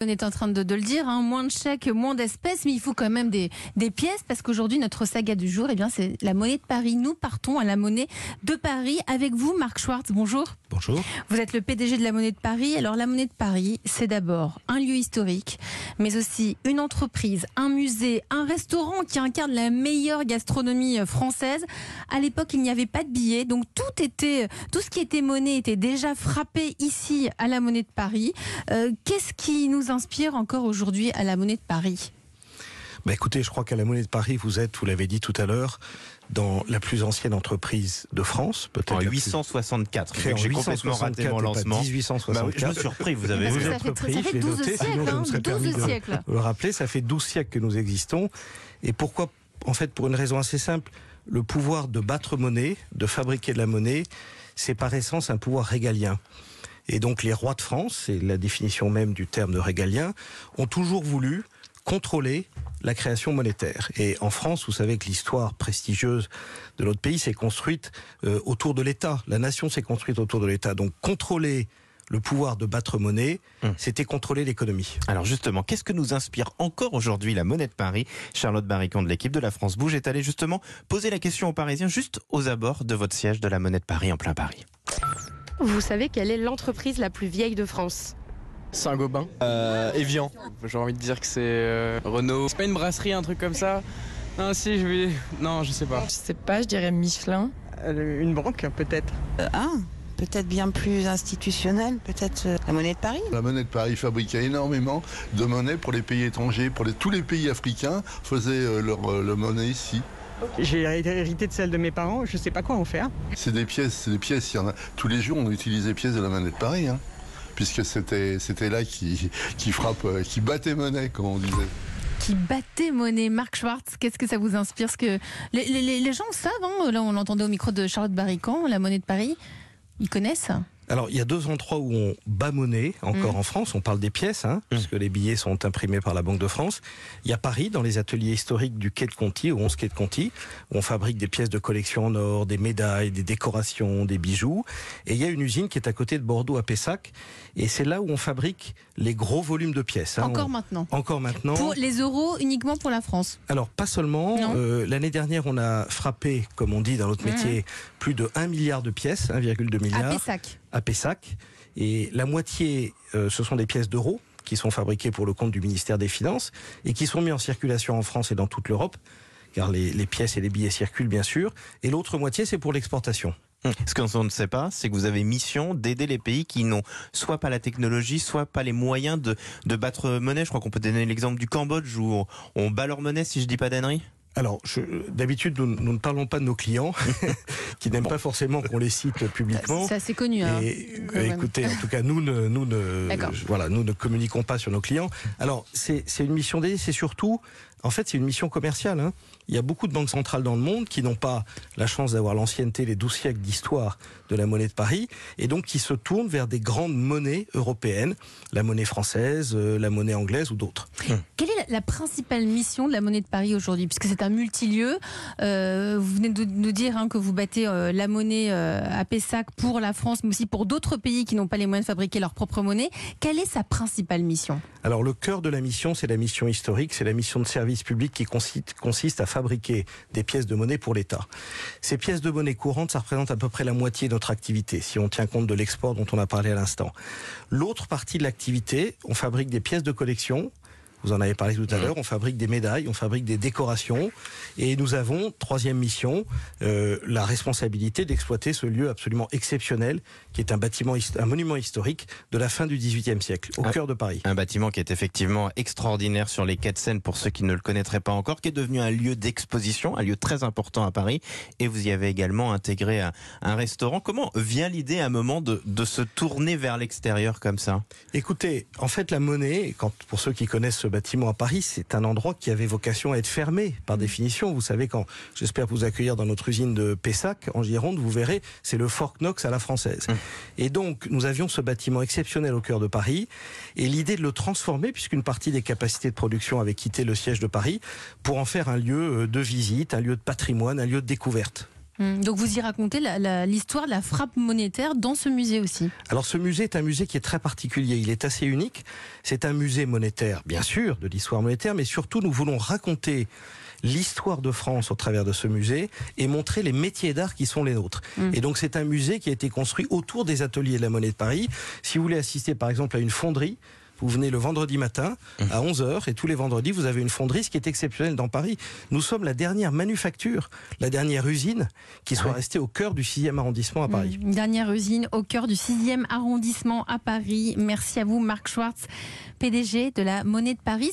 On est en train de le dire, hein, moins de chèques, moins d'espèces, mais il faut quand même des pièces parce qu'aujourd'hui, notre saga du jour, c'est la monnaie de Paris. Nous partons à la monnaie de Paris avec vous, Marc Schwartz. Bonjour. Bonjour. Vous êtes le PDG de la monnaie de Paris. Alors, la monnaie de Paris, c'est d'abord un lieu historique, mais aussi une entreprise, un musée, un restaurant qui incarne la meilleure gastronomie française. À l'époque, il n'y avait pas de billets, donc tout ce qui était monnaie était déjà frappé ici à la monnaie de Paris. Qu'est-ce qui nous inspire encore aujourd'hui à la monnaie de Paris ? Écoutez, je crois qu'à la monnaie de Paris, vous l'avez dit tout à l'heure, dans la plus ancienne entreprise de France, peut-être. En 864. J'ai complètement raté mon lancement. 1864. Je me suis surpris, vous avez vu. Ça fait 12 siècles. Le rappeler, ça fait 12 siècles que nous existons. Et pourquoi ? En fait, pour une raison assez simple, le pouvoir de battre monnaie, de fabriquer de la monnaie, c'est par essence un pouvoir régalien. Et donc les rois de France, c'est la définition même du terme de régalien, ont toujours voulu contrôler la création monétaire. Et en France, vous savez que l'histoire prestigieuse de notre pays s'est construite autour de l'État. La nation s'est construite autour de l'État. Donc contrôler le pouvoir de battre monnaie, c'était contrôler l'économie. Alors justement, qu'est-ce que nous inspire encore aujourd'hui la monnaie de Paris ? Charlotte Barricon de l'équipe de la France Bouge est allée justement poser la question aux Parisiens juste aux abords de votre siège de la monnaie de Paris en plein Paris. Vous savez quelle est l'entreprise la plus vieille de France ? Saint-Gobain. Evian. J'ai envie de dire que c'est Renault. C'est pas une brasserie, un truc comme ça ? Non, si, Non, je sais pas. Je sais pas, je dirais Michelin. Une banque, peut-être. Peut-être bien plus institutionnel, peut-être la monnaie de Paris. La monnaie de Paris fabriquait énormément de monnaie pour les pays étrangers, tous les pays africains faisaient leur monnaie ici. J'ai hérité de celle de mes parents, je sais pas quoi en faire. C'est des pièces, il y en a. Tous les jours, on utilise les pièces de la monnaie de Paris, puisque c'était là qui battait monnaie, comme on disait. Qui battait monnaie. Marc Schwartz, qu'est-ce que ça vous inspire ? Parce que les gens savent, là on l'entendait au micro de Charlotte Barricon, la monnaie de Paris, ils connaissent ? Alors, il y a 2 endroits où on bat monnaie, encore en France. On parle des pièces, puisque les billets sont imprimés par la Banque de France. Il y a Paris, dans les ateliers historiques du quai de Conti, au 11 quai de Conti, où on fabrique des pièces de collection en or, des médailles, des décorations, des bijoux. Et il y a une usine qui est à côté de Bordeaux, à Pessac. Et c'est là où on fabrique les gros volumes de pièces. Encore maintenant. Pour les euros, uniquement pour la France. Alors, pas seulement. L'année dernière, on a frappé, comme on dit dans notre métier, plus de 1 milliard de pièces, 1,2 milliard. À Pessac. Et la moitié, ce sont des pièces d'euros qui sont fabriquées pour le compte du ministère des Finances et qui sont mises en circulation en France et dans toute l'Europe, car les pièces et les billets circulent bien sûr. Et l'autre moitié, c'est pour l'exportation. Ce qu'on ne sait pas, c'est que vous avez mission d'aider les pays qui n'ont soit pas la technologie, soit pas les moyens de battre monnaie. Je crois qu'on peut donner l'exemple du Cambodge où on bat leur monnaie, si je dis pas d'ânerie. Alors, d'habitude, nous ne parlons pas de nos clients, qui n'aiment pas forcément qu'on les cite publiquement. C'est assez connu. Écoutez, en tout cas, nous ne communiquons pas sur nos clients. Alors, c'est une mission dédiée, c'est surtout, en fait, c'est une mission commerciale. Il y a beaucoup de banques centrales dans le monde qui n'ont pas la chance d'avoir l'ancienneté, les 12 siècles d'histoire de la monnaie de Paris, et donc qui se tournent vers des grandes monnaies européennes, la monnaie française, la monnaie anglaise ou d'autres. Quelle est la principale mission de la monnaie de Paris aujourd'hui ? Puisque c'est un multilieu, vous venez de nous dire que vous battez la monnaie à Pessac pour la France, mais aussi pour d'autres pays qui n'ont pas les moyens de fabriquer leur propre monnaie. Quelle est sa principale mission ? Alors le cœur de la mission, c'est la mission historique, c'est la mission de service public qui consiste à fabriquer des pièces de monnaie pour l'État. Ces pièces de monnaie courantes, ça représente à peu près la moitié de notre activité, si on tient compte de l'export dont on a parlé à l'instant. L'autre partie de l'activité, on fabrique des pièces de collection. Vous en avez parlé tout à l'heure, on fabrique des médailles, on fabrique des décorations et nous avons, 3e mission, la responsabilité d'exploiter ce lieu absolument exceptionnel qui est un monument historique de la fin du XVIIIe siècle, au cœur de Paris. Un bâtiment qui est effectivement extraordinaire sur les quais de Seine pour ceux qui ne le connaîtraient pas encore, qui est devenu un lieu d'exposition, un lieu très important à Paris et vous y avez également intégré un restaurant. Comment vient l'idée à un moment de se tourner vers l'extérieur comme ça ? Écoutez, en fait la monnaie, pour ceux qui connaissent ce bâtiment à Paris, c'est un endroit qui avait vocation à être fermé par définition. Vous savez, quand j'espère vous accueillir dans notre usine de Pessac en Gironde, vous verrez, c'est le Fort Knox à la française. Et donc nous avions ce bâtiment exceptionnel au cœur de Paris et l'idée de le transformer, puisqu'une partie des capacités de production avait quitté le siège de Paris, pour en faire un lieu de visite, un lieu de patrimoine, un lieu de découverte. Donc vous y racontez l'histoire de la frappe monétaire dans ce musée aussi. Alors ce musée est un musée qui est très particulier, il est assez unique. C'est un musée monétaire, bien sûr, de l'histoire monétaire, mais surtout nous voulons raconter l'histoire de France au travers de ce musée et montrer les métiers d'art qui sont les nôtres. Et donc c'est un musée qui a été construit autour des ateliers de la Monnaie de Paris. Si vous voulez assister par exemple à une fonderie, vous venez le vendredi matin à 11h et tous les vendredis vous avez une fonderie, ce qui est exceptionnel dans Paris. Nous sommes la dernière manufacture, la dernière usine qui soit restée au cœur du 6e arrondissement à Paris. Une dernière usine au cœur du 6e arrondissement à Paris. Merci à vous Marc Schwartz, PDG de la Monnaie de Paris.